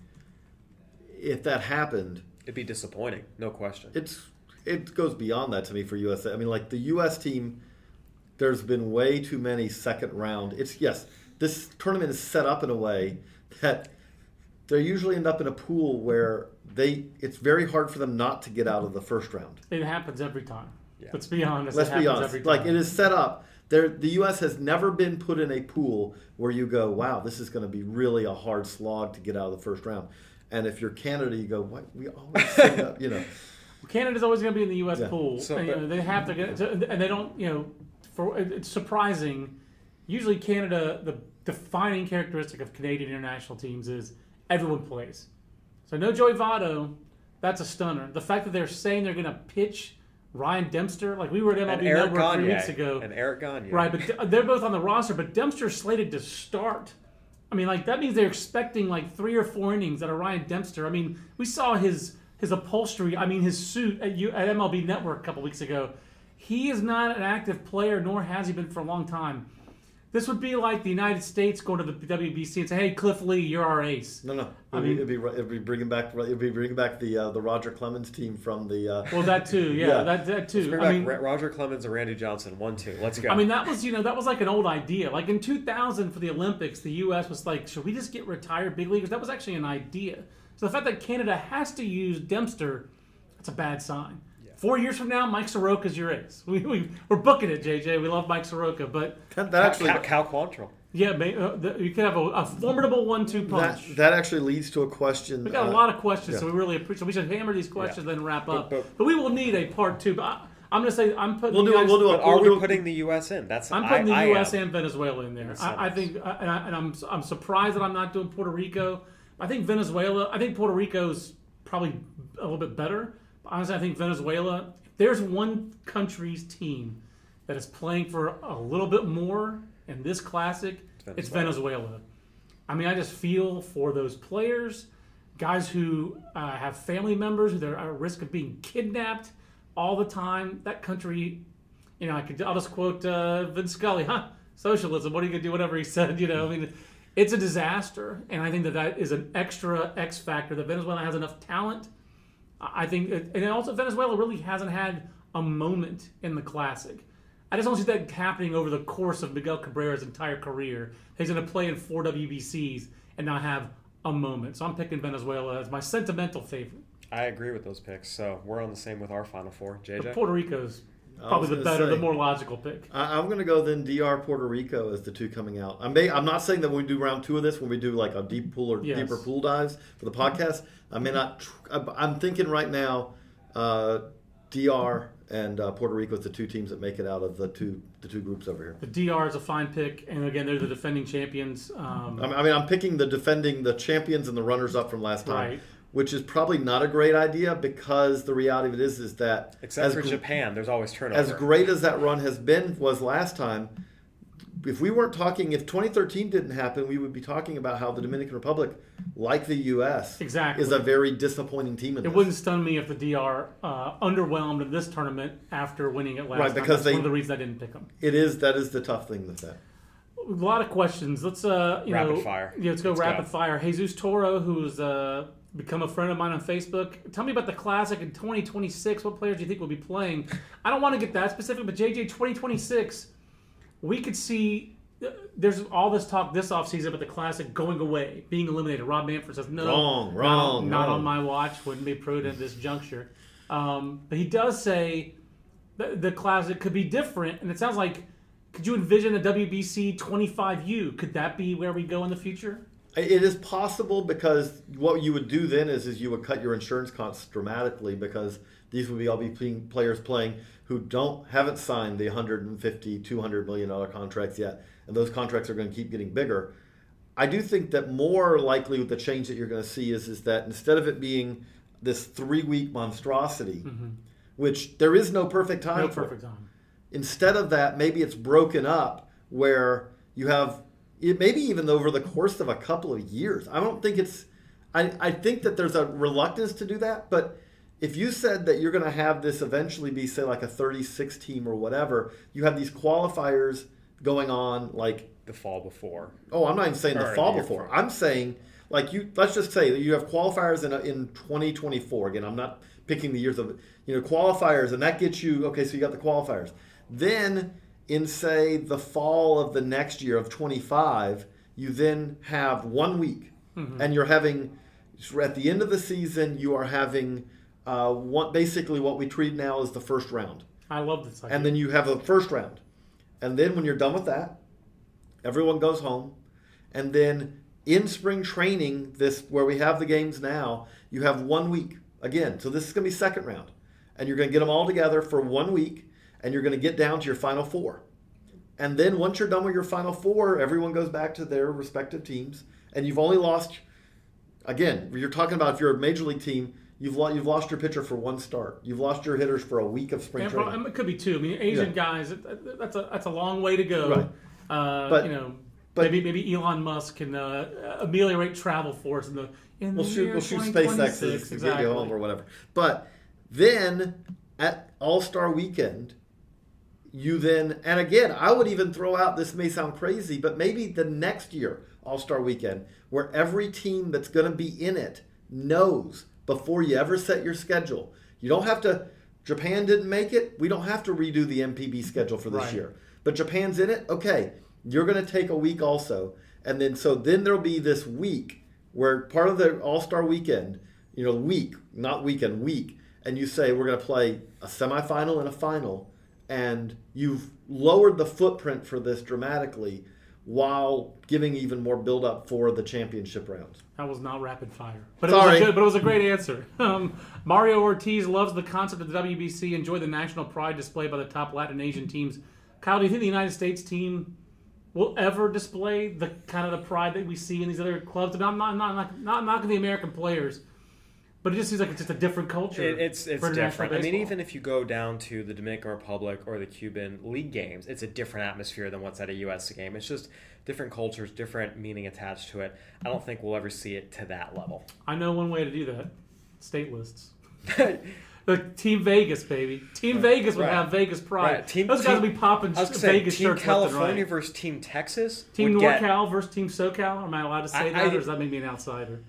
if that happened. It'd be disappointing, no question. It's. It goes beyond that to me for U S A. I mean, like the U S team, there's been way too many second round. It's yes, this tournament is set up in a way that they usually end up in a pool where they. It's very hard for them not to get out of the first round. It happens every time. Yeah. Let's be honest. Let's it be honest. Every time. Like it is set up. There, the U S has never been put in a pool where you go, wow, this is going to be really a hard slog to get out of the first round. And if you're Canada, you go, what? We always say that, you know. Canada's always going to be in the U S yeah. pool. So, and, you know, they have to get, and they don't. You know, for it's surprising. Usually, Canada, the defining characteristic of Canadian international teams is everyone plays. So no Joey Votto, that's a stunner. The fact that they're saying they're going to pitch Ryan Dempster, like we were at M L B Network Gagne, three weeks ago, and Eric Gagne, right? But they're both on the roster. But Dempster's slated to start. I mean, like that means they're expecting like three or four innings out of Ryan Dempster. I mean, we saw his. His upholstery, I mean his suit at, U, at M L B Network a couple weeks ago. He is not an active player, nor has he been for a long time. This would be like the United States going to the W B C and say, "Hey, Cliff Lee, you're our ace." No, no. I it'd mean, be, it'd be it'd be bringing back it'd be bringing back the uh, the Roger Clemens team from the. Uh, well, that too, yeah, yeah. that that too. Let's I bring mean, back Roger Clemens and Randy Johnson, one two. Let's go. I mean, that was you know that was like an old idea. Like in two thousand for the Olympics, the U S was like, "Should we just get retired big leaguers?" That was actually an idea. So the fact that Canada has to use Dempster. That's a bad sign. Yeah. Four years from now, Mike Soroka's your ace. We, we, we're booking it, J J. We love Mike Soroka. But that, that actually, Cal, Cal Quantrill. Yeah, uh, the, you could have a, a formidable one two punch. That, that actually leads to a question. We've got uh, a lot of questions, yeah. so we really appreciate We should hammer these questions yeah. and then wrap up. But, but, but we will need a part two. But I, I'm going to say I'm putting we'll the do U S, We'll do it. Are we putting the U S in? That's I'm putting I, the U I S am. and Venezuela in there. I, I think, and, I, and I'm I'm surprised that I'm not doing Puerto Rico. I think Venezuela. I think Puerto Rico's probably a little bit better. Honestly, I think Venezuela, if there's one country's team that is playing for a little bit more in this classic, it's Venezuela. It's Venezuela. I mean, I just feel for those players, guys who uh, have family members who are at risk of being kidnapped all the time. That country, you know, I could, I'll just quote uh, Vince Scully, huh? Socialism, what are you going to do? Whatever he said, you know, I mean, it's a disaster. And I think that that is an extra X factor that Venezuela has enough talent. I think, and also Venezuela really hasn't had a moment in the Classic. I just don't see that happening over the course of Miguel Cabrera's entire career. He's going to play in four W B Cs and not have a moment. So I'm picking Venezuela as my sentimental favorite. I agree with those picks. So we're on the same with our Final Four. J J? But Puerto Rico's probably the better, say, the more logical pick. I, I'm going to go then D R Puerto Rico as the two coming out. I may, I'm not saying that when we do round two of this, when we do like a deep pool or yes. deeper pool dives for the podcast, I may not. I'm thinking right now, uh, D R and uh, Puerto Rico is the two teams that make it out of the two the two groups over here. The D R is a fine pick, and again, they're the defending champions. Um, I mean, I'm picking the defending the champions and the runners up from last time. Right. Which is probably not a great idea because the reality of it is is that except for gr- Japan, there's always turnover. As great as that run has been was last time, if we weren't talking, if twenty thirteen didn't happen, we would be talking about how the Dominican Republic, like the U S, exactly. is a very disappointing team. In it this. wouldn't stun me if the D R uh, underwhelmed in this tournament after winning it last right, time. Because That's they, one of the reasons I didn't pick them. It is that is the tough thing with that. A lot of questions. Let's uh, you rapid know, fire. Yeah, let's go let's rapid go. fire. Jesus Toro, who's uh, become a friend of mine on Facebook. Tell me about the Classic in twenty twenty-six. What players do you think will be playing? I don't want to get that specific, but J J, twenty twenty-six, we could see. There's all this talk this offseason about the Classic going away, being eliminated. Rob Manfred says, no, wrong, wrong, not, not wrong. on my watch. Wouldn't be prudent at this juncture. Um, but he does say the, the Classic could be different, and it sounds like, could you envision a W B C twenty-five U? Could that be where we go in the future? It is possible because what you would do then is, is you would cut your insurance costs dramatically because these would be all be players playing who don't haven't signed the one hundred fifty, two hundred million dollars contracts yet, and those contracts are going to keep getting bigger. I do think that more likely the change that you're going to see is, is that instead of it being this three-week monstrosity, mm-hmm. which there is no perfect time no for, perfect time. Instead of that, maybe it's broken up where you have it maybe even over the course of a couple of years. I don't think it's I, I think that there's a reluctance to do that, but if you said that you're going to have this eventually be, say, like a thirty-six team or whatever, you have these qualifiers going on like the fall before. Oh, I'm not even saying the fall before. I'm saying like you. Let's just say that you have qualifiers in a, in twenty twenty-four. Again, I'm not picking the years of you know qualifiers, and that gets you okay. So you got the qualifiers. Then in, say, the fall of the next year of twenty-five, you then have one week. Mm-hmm. And you're having, at the end of the season, you are having uh, one, basically what we treat now as the first round. I love this idea. And then you have a first round. And then when you're done with that, everyone goes home. And then in spring training, this where we have the games now, you have one week. Again, so this is going to be second round. And you're going to get them all together for one week. And you're going to get down to your final four. And then once you're done with your final four, everyone goes back to their respective teams. And you've only lost, again, you're talking about if you're a major league team, you've lost, you've lost your pitcher for one start. You've lost your hitters for a week of spring yeah, training. It could be two. I mean, Asian yeah. guys, that's a that's a long way to go. Right. Uh, but, you know, but, maybe maybe Elon Musk can uh, ameliorate travel for us in the in we'll the shoot year we'll shoot SpaceX to exactly. get you home or whatever. But then at All-Star Weekend, you then, and again, I would even throw out, this may sound crazy, but maybe the next year, All-Star Weekend, where every team that's going to be in it knows before you ever set your schedule. You don't have to, Japan didn't make it, we don't have to redo the M P B schedule for this right. year. But Japan's in it, okay, you're going to take a week also. And then, so then there'll be this week where part of the All-Star Weekend, you know, week, not weekend, week, and you say we're going to play a semifinal and a final. And you've lowered the footprint for this dramatically while giving even more build-up for the championship rounds. That was not rapid fire. But Sorry. It was a good, but it was a great answer. Um, Mario Ortiz loves the concept of the W B C. Enjoy the national pride displayed by the top Latin Asian teams. Kyle, do you think the United States team will ever display the kind of the pride that we see in these other clubs? I'm not, not, not, not knocking the American players, but it just seems like it's just a different culture. It, it's it's for different. I mean, baseball. even if you go down to the Dominican Republic or the Cuban league games, it's a different atmosphere than what's at a U S game. It's just different cultures, different meaning attached to it. I don't think we'll ever see it to that level. I know one way to do that. State lists. The Team Vegas, baby. Team right. Vegas would right. have Vegas pride. Right. Team, Those guys team, would be popping I was Vegas say, Team shirts left and California right. versus Team Texas. Team would NorCal get, versus Team SoCal. Am I allowed to say I, that, I, or does that make me an outsider?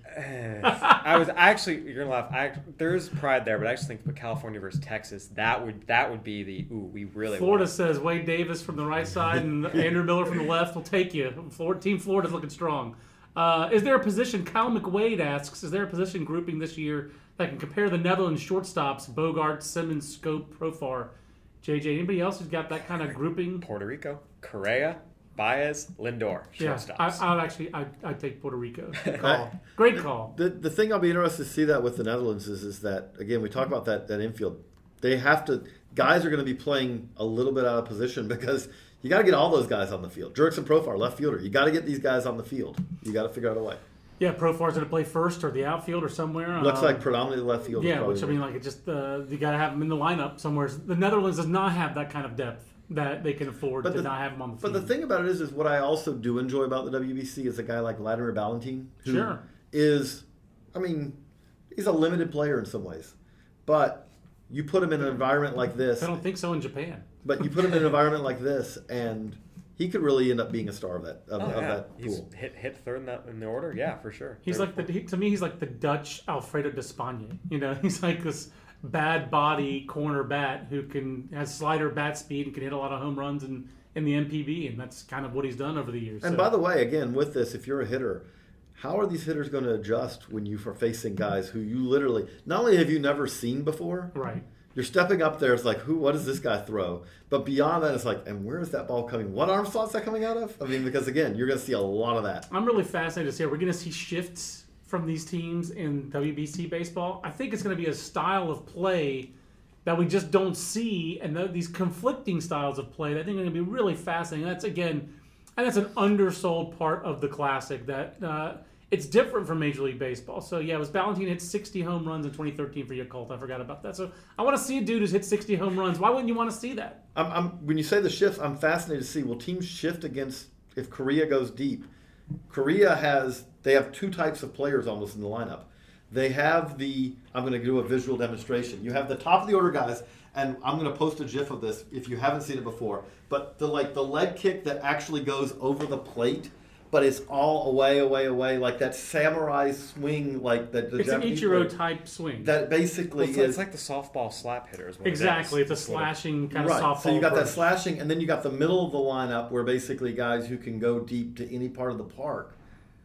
I was actually you're gonna laugh. I, there's pride there, but I actually think put California versus Texas. That would that would be the ooh we really. Florida want. says Wade Davis from the right side and Andrew Miller from the left will take you. Florida, Team Florida's looking strong. Uh, is there a position? Kyle McWade asks: is there a position grouping this year that can compare the Netherlands shortstops, Bogart, Simmons, Scope, Profar? J J, anybody else who's got that kind of grouping? Puerto Rico, Correa, Baez, Lindor, shortstops. Yeah, I, I'd actually I'd, I'd take Puerto Rico. Good call. Great call. The the thing I'll be interested to see that with the Netherlands is is that, again, we talk about that that infield. They have to guys are going to be playing a little bit out of position because you got to get all those guys on the field. Jurickson Profar, left fielder. You got to get these guys on the field. You got to figure out a way. Yeah, Profar's going to play first or the outfield or somewhere. Looks um, like predominantly left field. Yeah, which I mean, like it just uh, you got to have them in the lineup somewhere. The Netherlands does not have that kind of depth that they can afford but to the, not have them on the but field. But the thing about it is, is what I also do enjoy about the W B C is a guy like Vladimir Valentin, who sure. is, I mean, he's a limited player in some ways, but you put him in an environment like this. I don't think so in Japan. But you put him in an environment like this, and he could really end up being a star of that of, oh, of yeah. that he's pool. Hit hit third in, that, in the order, yeah, for sure. He's Third, like the he, to me, he's like the Dutch Alfredo Despaigne. You know, he's like this bad body corner bat who can has slider bat speed and can hit a lot of home runs in, in the M P B, and that's kind of what he's done over the years. And so. by the way, again, with this, if you're a hitter, how are these hitters going to adjust when you are facing guys who you literally not only have you never seen before, right? You're stepping up there. It's like, who? What does this guy throw? But beyond that, it's like, and where is that ball coming? What arm slot is that coming out of? I mean, because again, you're going to see a lot of that. I'm really fascinated to see. Are we going to see shifts from these teams in W B C baseball? I think it's going to be a style of play that we just don't see, and the, these conflicting styles of play that I think are going to be really fascinating. That's again, and that's an undersold part of the Classic that. Uh, It's different from Major League Baseball. So, yeah, it was Valentine hit sixty home runs in twenty thirteen for Yakult. I forgot about that. So, I want to see a dude who's hit sixty home runs. Why wouldn't you want to see that? I'm, I'm, when you say the shifts, I'm fascinated to see, will teams shift against if Korea goes deep? Korea has, they have two types of players almost in the lineup. They have the, I'm going to do a visual demonstration. You have the top of the order guys, and I'm going to post a GIF of this if you haven't seen it before. But the like the leg kick that actually goes over the plate, but it's all away, away, away, like that samurai swing, like that. The It's Japanese an Ichiro play, type swing. that basically Well, it's, is it's like the softball slap hitter. Is what Exactly. It is. It's a slashing kind right. of softball So you got that approach. slashing, and then you got the middle of the lineup where basically guys who can go deep to any part of the park.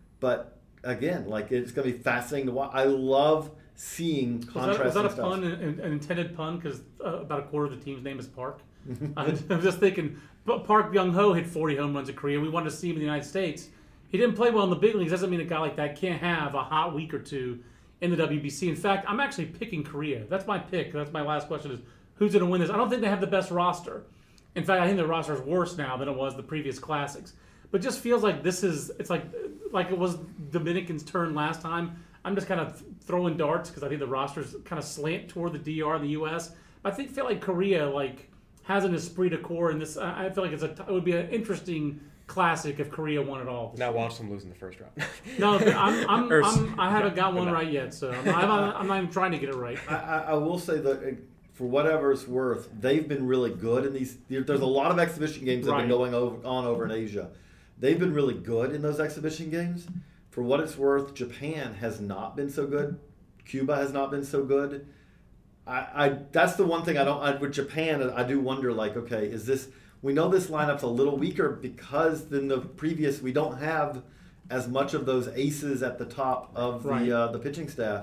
But again, like it's going to be fascinating to watch. I love seeing Was contrasting that, was that a stuff. pun, an, an intended pun? Because uh, about a quarter of the team's name is Park. I'm just thinking, but Park Byung-ho hit forty home runs in Korea. We wanted to see him in the United States. He didn't play well in the big leagues. Doesn't mean a guy like that can't have a hot week or two in the W B C. In fact, I'm actually picking Korea. That's my pick. That's my last question is, who's going to win this? I don't think they have the best roster. In fact, I think their roster is worse now than it was the previous Classics. But it just feels like this is, it's like like it was Dominican's turn last time. I'm just kind of throwing darts because I think the roster's kind of slant toward the D R in the U S. But I think feel like Korea like has an esprit de corps in this. I feel like it's a, it would be an interesting Classic if Korea won it all. Now watch them lose in the first round. No, I'm, I'm, Or- I'm, I haven't got one no. right yet, so I'm not, I'm, not, I'm not even trying to get it right. I, I, I will say that uh, for whatever it's worth, they've been really good in these. There's a lot of exhibition games that have been Right. going over, on over in Asia. They've been really good in those exhibition games. For what it's worth, Japan has not been so good. Cuba has not been so good. I, I that's the one thing I don't. I, with Japan, I do wonder. Like, okay, is this? We know this lineup's a little weaker because than the previous. We don't have as much of those aces at the top of Right. the uh, the pitching staff.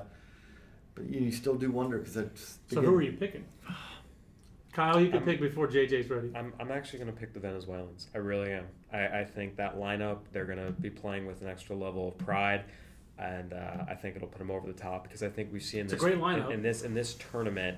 But you, you still do wonder because it's. So who are you picking? Kyle, you can pick before J J's ready. I'm, I'm actually going to pick the Venezuelans. I really am. I, I think that lineup, they're going to be playing with an extra level of pride, and uh, I think it'll put them over the top because I think we've seen It's this a great lineup. In, in this in this tournament,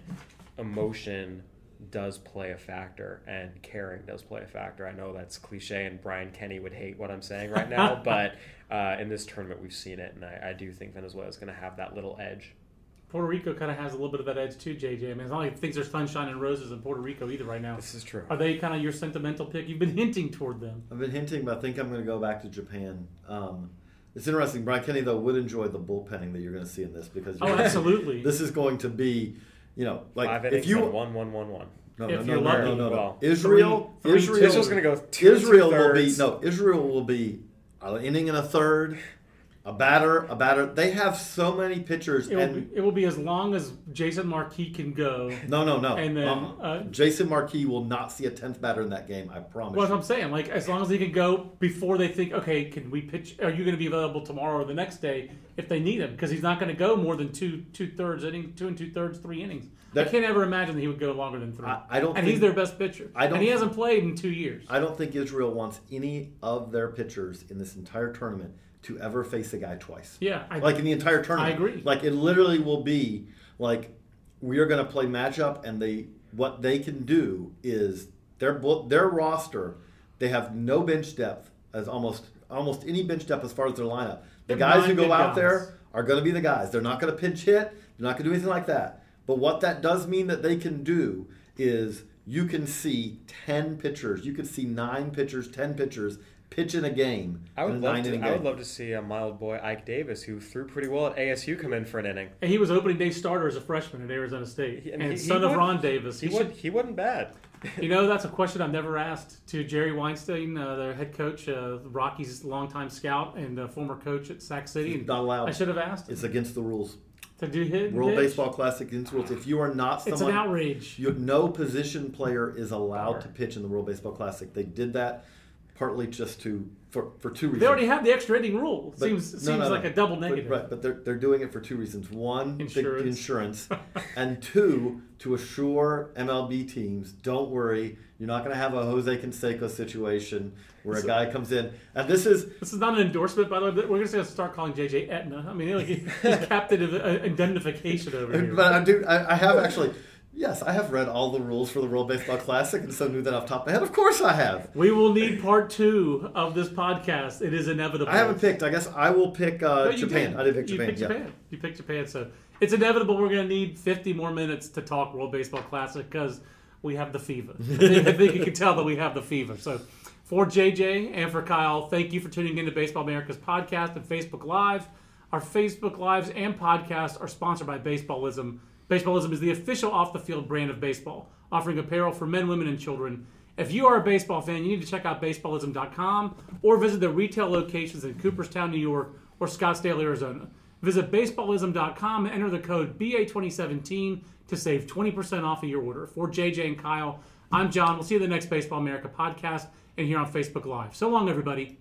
emotion does play a factor, and caring does play a factor. I know that's cliche, and Brian Kenny would hate what I'm saying right now, but uh, in this tournament we've seen it, and I, I do think Venezuela is going to have that little edge. Puerto Rico kind of has a little bit of that edge too, J J. I mean, it's not like things are sunshine and roses in Puerto Rico either right now. This is true. Are they kind of your sentimental pick? You've been hinting toward them. I've been hinting, but I think I'm going to go back to Japan. Um, it's interesting. Brian Kenny, though, would enjoy the bullpenning that you're going to see in this because Oh, absolutely. this is going to be, you know, like Five if innings you and one, one, one, one. no, if no, you're no, lucky. no, no, no, Well, Israel, three- three- Israel, Israel's going to go two, Israel two will be thirds. no. Israel will be an inning and a third, a batter, a batter. They have so many pitchers, It will, and be, it will be as long as Jason Marquis can go. no, no, no. And then, Um, uh, Jason Marquis will not see a tenth batter in that game. I promise. Well, that's you. what I'm saying. Like, as long as he can go before they think, okay, can we pitch? Are you going to be available tomorrow or the next day if they need him? Because he's not going to go more than two two thirds inning, two and two thirds, three innings. That- I can't ever imagine that he would go longer than three. I- I don't And think- he's their best pitcher. I don't and he think- hasn't played in two years. I don't think Israel wants any of their pitchers in this entire tournament to ever face a guy twice. yeah, I, Like in the entire tournament. I agree. Like it literally will be like we are going to play matchup, and they what they can do is their bo- their roster. They have no bench depth as almost almost any bench depth as far as their lineup. The They're guys who nine go good out guys. there are going to be the guys. They're not going to pinch hit. They're not going to do anything like that. But what that does mean that they can do is you can see ten pitchers. You could see nine pitchers, ten pitchers pitch in a game. I would in a love nine-inning to. I would game. love to see a mild boy Ike Davis who threw pretty well at A S U come in for an inning. and he was opening day starter as a freshman at Arizona State. He- and he- he son of would- Ron Davis. He, He, would, should, he wasn't bad. you know, that's a question I've never asked to Jerry Weinstein, uh, their head coach, uh, Rocky's longtime scout and uh, former coach at Sac City. He's And not allowed. I should have asked him It's against the rules. to do hit. World pitch. Baseball Classic against the rules. If you are not It's someone, an outrage. you, no position player is allowed Power. to pitch in the World Baseball Classic. They did that partly just to for, for two reasons. They already have the extra inning rule. But, seems no, seems no, like no. a double But- negative. right, but they're they're doing it for two reasons. One, the- Insurance. the insurance, and two, to assure M L B teams, don't worry, you're not going to have a Jose Canseco situation where a So- guy comes in, and this is This is not an endorsement, by the way. But we're just going to start calling J J Aetna. I mean, like, he's captain of uh, indemnification over here. But I do. I, I have actually. Yes, I have read all the rules for the World Baseball Classic, and so knew that off the top of my head. Of course, I have. We will need part two of this podcast. It is inevitable. I haven't picked. I guess I will pick uh, No, you Japan. did. I did pick You Japan. picked yeah. Japan. You picked Japan. So it's inevitable. We're going to need fifty more minutes to talk World Baseball Classic because we have the fever. I think, I think you can tell that we have the fever. So for J J and for Kyle, thank you for tuning in to Baseball America's podcast and Facebook Live. Our Facebook Lives and podcasts are sponsored by Baseballism. Baseballism is the official off-the-field brand of baseball, offering apparel for men, women, and children. If you are a baseball fan, you need to check out baseballism dot com or visit the retail locations in Cooperstown, New York, or Scottsdale, Arizona. Visit baseballism dot com and enter the code B A twenty seventeen to save twenty percent off of your order. For J J and Kyle, I'm John. We'll see you in the next Baseball America podcast and here on Facebook Live. So long, everybody.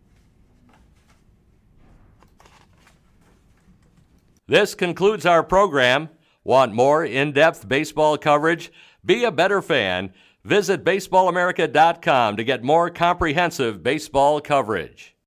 This concludes our program. Want more in-depth baseball coverage? Be a better fan. Visit baseball america dot com to get more comprehensive baseball coverage.